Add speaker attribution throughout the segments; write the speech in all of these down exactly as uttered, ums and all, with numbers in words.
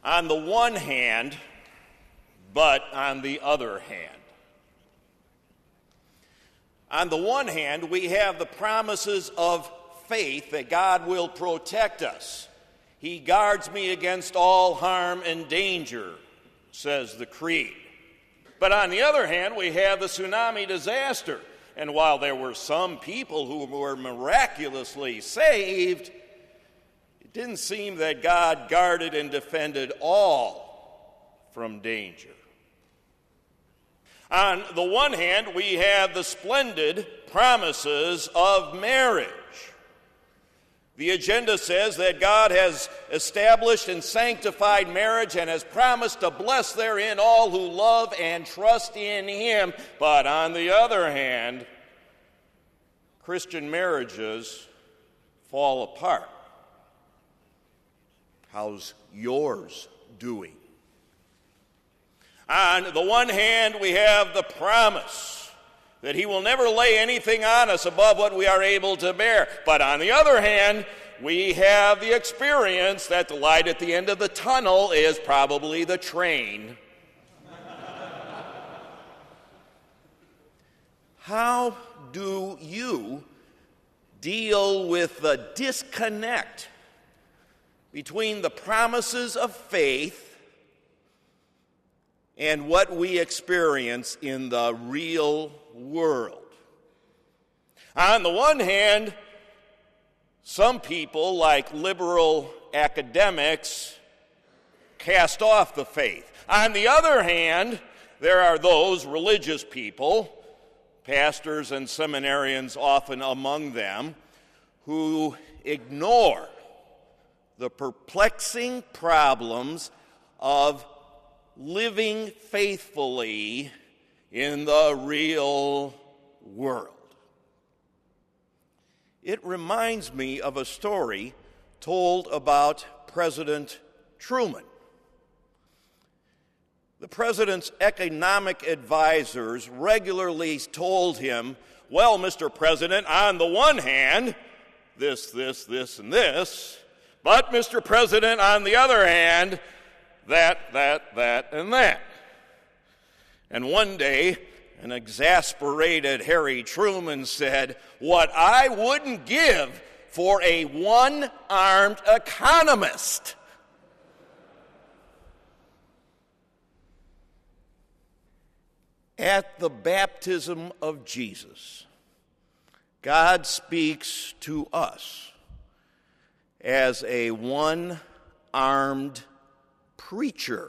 Speaker 1: on the one hand, but on the other hand. On the one hand, we have the promises of faith that God will protect us. He guards me against all harm and danger, says the Creed. But on the other hand, we have the tsunami disaster. And while there were some people who were miraculously saved, it didn't seem that God guarded and defended all from danger. On the one hand, we have the splendid promises of marriage. The agenda says that God has established and sanctified marriage and has promised to bless therein all who love and trust in Him. But on the other hand, Christian marriages fall apart. How's yours doing? On the one hand, we have the promise that He will never lay anything on us above what we are able to bear. But on the other hand, we have the experience that the light at the end of the tunnel is probably the train. How do you deal with the disconnect between the promises of faith and what we experience in the real world? On the one hand, some people, like liberal academics, cast off the faith. On the other hand, there are those religious people, pastors and seminarians often among them, who ignore the perplexing problems of living faithfully in the real world. It reminds me of a story told about President Truman. The president's economic advisors regularly told him, well, Mister President, on the one hand, this, this, this, and this, but, Mister President, on the other hand, that, that, that, and that. And one day, an exasperated Harry Truman said, what I wouldn't give for a one-armed economist. At the baptism of Jesus, God speaks to us as a one-armed preacher.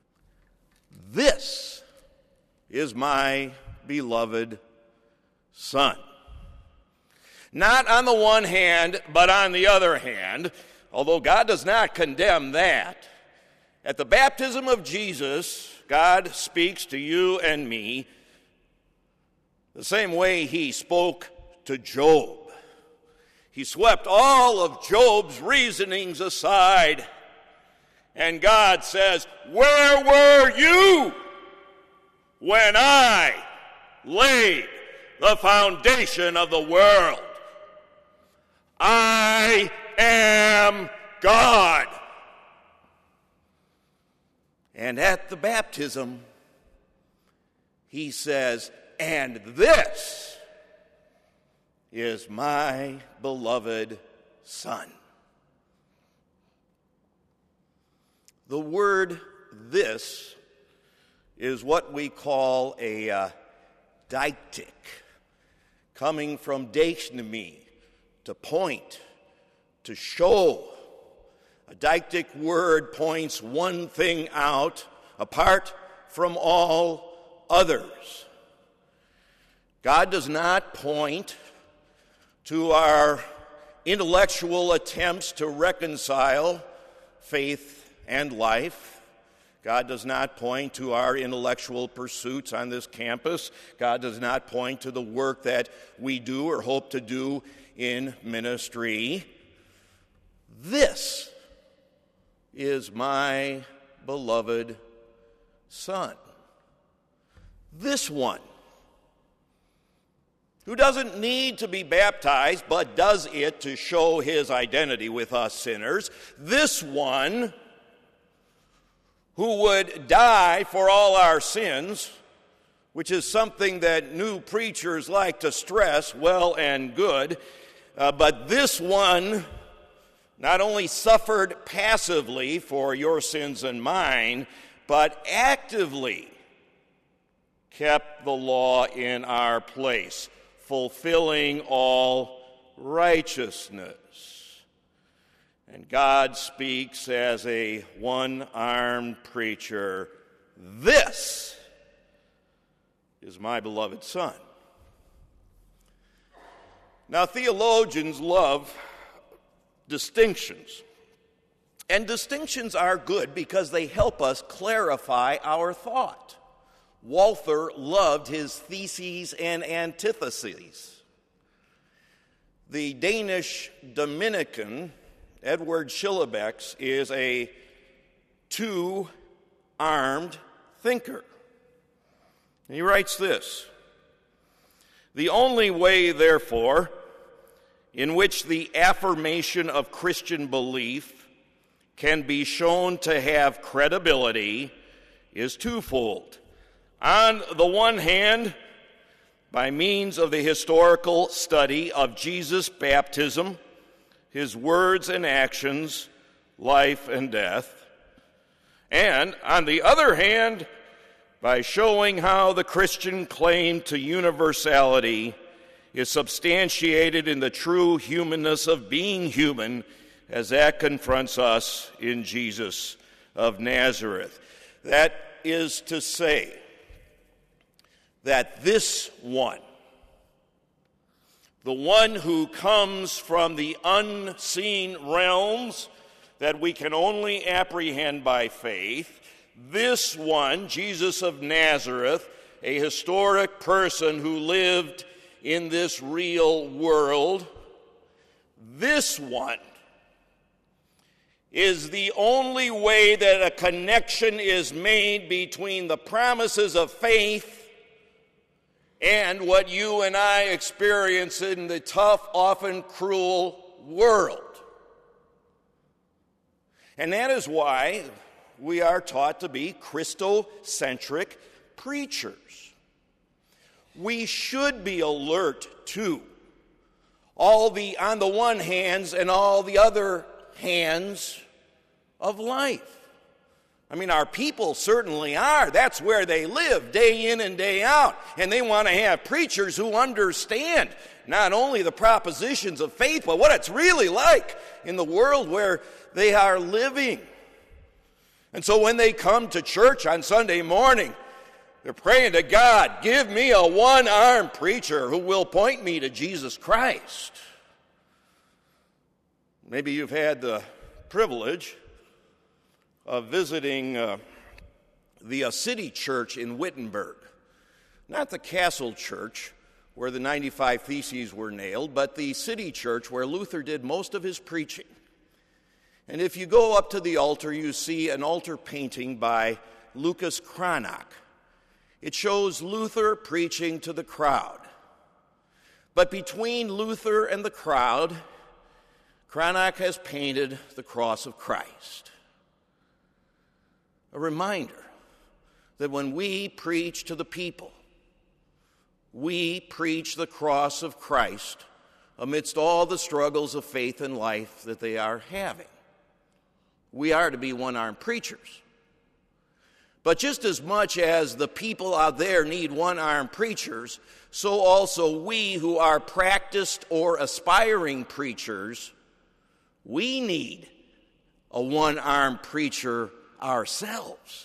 Speaker 1: This is my beloved Son. Not on the one hand, but on the other hand, although God does not condemn that, at the baptism of Jesus, God speaks to you and me the same way He spoke to Job. He swept all of Job's reasonings aside, and God says, where were you when I laid the foundation of the world? I am God. And at the baptism, He says, and this is my beloved Son. The word this is what we call a uh, deictic, coming from deichnomē, to point, to show. A deictic word points one thing out apart from all others. God does not point to our intellectual attempts to reconcile faith and life. God does not point to our intellectual pursuits on this campus. God does not point to the work that we do or hope to do in ministry. This is my beloved Son. This one, who doesn't need to be baptized, but does it to show His identity with us sinners. This one who would die for all our sins, which is something that new preachers like to stress, well and good. Uh, but this one not only suffered passively for your sins and mine, but actively kept the law in our place, fulfilling all righteousness. And God speaks as a one-armed preacher, "This is my beloved Son." Now, theologians love distinctions. And distinctions are good because they help us clarify our thought. Walther loved his theses and antitheses. The Danish Dominican Edward Schillebeeckx is a two-armed thinker. And he writes this: "The only way, therefore, in which the affirmation of Christian belief can be shown to have credibility is twofold. On the one hand, by means of the historical study of Jesus' baptism, his words and actions, life and death, and on the other hand, by showing how the Christian claim to universality is substantiated in the true humanness of being human, as that confronts us in Jesus of Nazareth." That is to say, that this one, the one who comes from the unseen realms that we can only apprehend by faith, this one, Jesus of Nazareth, a historic person who lived in this real world, this one is the only way that a connection is made between the promises of faith and what you and I experience in the tough, often cruel world. And that is why we are taught to be Christocentric preachers. We should be alert to all the on the one hands and all the other hands of life. I mean, our people certainly are. That's where they live day in and day out. And they want to have preachers who understand not only the propositions of faith, but what it's really like in the world where they are living. And so when they come to church on Sunday morning, they're praying to God, "Give me a one-armed preacher who will point me to Jesus Christ." Maybe you've had the privilege of visiting uh, the uh, city church in Wittenberg. Not the castle church where the ninety-five Theses were nailed, but the city church where Luther did most of his preaching. And if you go up to the altar, you see an altar painting by Lucas Cranach. It shows Luther preaching to the crowd. But between Luther and the crowd, Cranach has painted the cross of Christ. A reminder that when we preach to the people, we preach the cross of Christ amidst all the struggles of faith and life that they are having. We are to be one-armed preachers. But just as much as the people out there need one-armed preachers, so also we who are practiced or aspiring preachers, we need a one-armed preacher ourselves.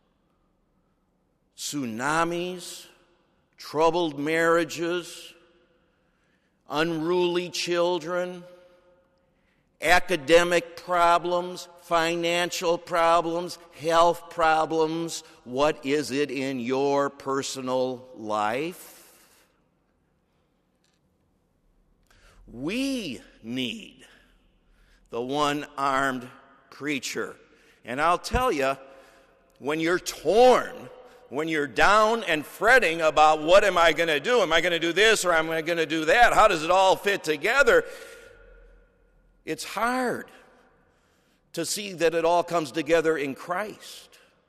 Speaker 1: Tsunamis, troubled marriages, unruly children, academic problems, financial problems, health problems. What is it in your personal life? We need the one-armed preacher. And I'll tell you, when you're torn, when you're down and fretting about what am I going to do? Am I going to do this or am I going to do that? How does it all fit together? It's hard to see that it all comes together in Christ.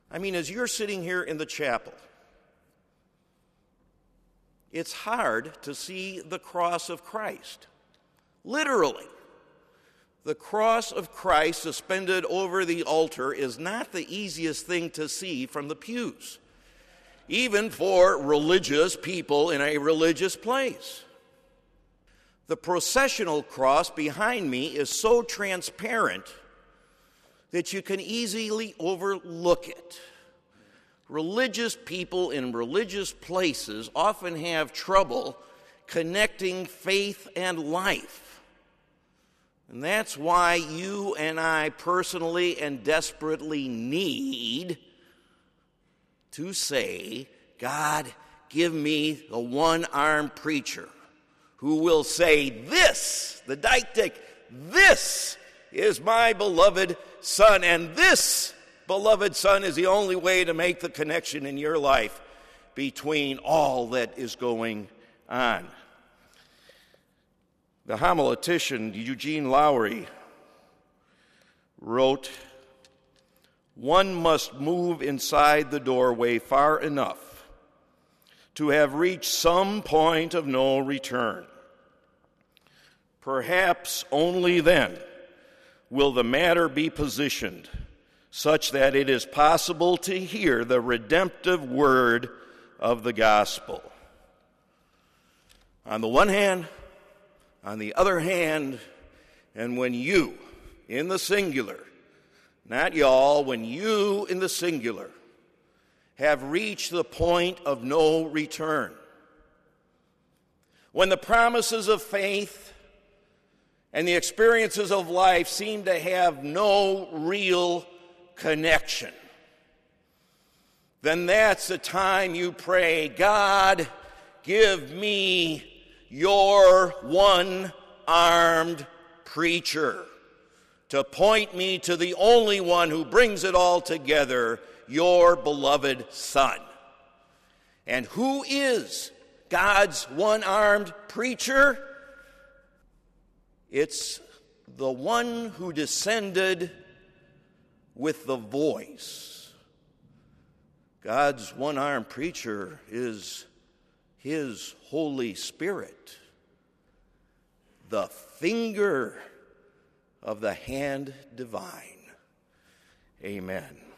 Speaker 1: I mean, as you're sitting here in the chapel, it's hard to see the cross of Christ. Literally. The cross of Christ suspended over the altar is not the easiest thing to see from the pews, even for religious people in a religious place. The processional cross behind me is so transparent that you can easily overlook it. Religious people in religious places often have trouble connecting faith and life. And that's why you and I personally and desperately need to say, God, give me the one-armed preacher who will say, this, the didactic, this is my beloved Son, and this beloved Son is the only way to make the connection in your life between all that is going on. The homiletician Eugene Lowry wrote, "One must move inside the doorway far enough to have reached some point of no return. Perhaps only then will the matter be positioned such that it is possible to hear the redemptive word of the gospel." On the one hand, on the other hand, and when you, in the singular, not y'all, when you, in the singular, have reached the point of no return, when the promises of faith and the experiences of life seem to have no real connection, then that's the time you pray, God, give me your one-armed preacher to point me to the only one who brings it all together, your beloved Son. And who is God's one-armed preacher? It's the one who descended with the voice. God's one-armed preacher is His Holy Spirit, the finger of the hand divine. Amen.